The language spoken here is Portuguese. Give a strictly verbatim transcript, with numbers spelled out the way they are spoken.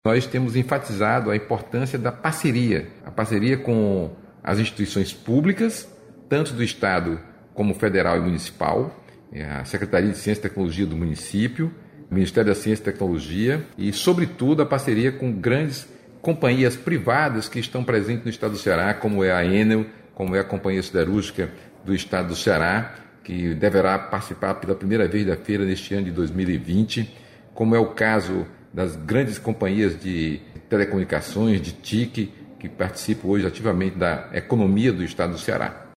Nós temos enfatizado a importância da parceria, a parceria com as instituições públicas, tanto do Estado como federal e municipal, a Secretaria de Ciência e Tecnologia do município, o Ministério da Ciência e Tecnologia e, sobretudo, a parceria com grandes companhias privadas que estão presentes no Estado do Ceará, como é a Enel, como é a Companhia Siderúrgica do Estado do Ceará, que deverá participar pela primeira vez da feira neste ano de dois mil e vinte, como é o caso das grandes companhias de telecomunicações, de T I C, que participam hoje ativamente da economia do Estado do Ceará.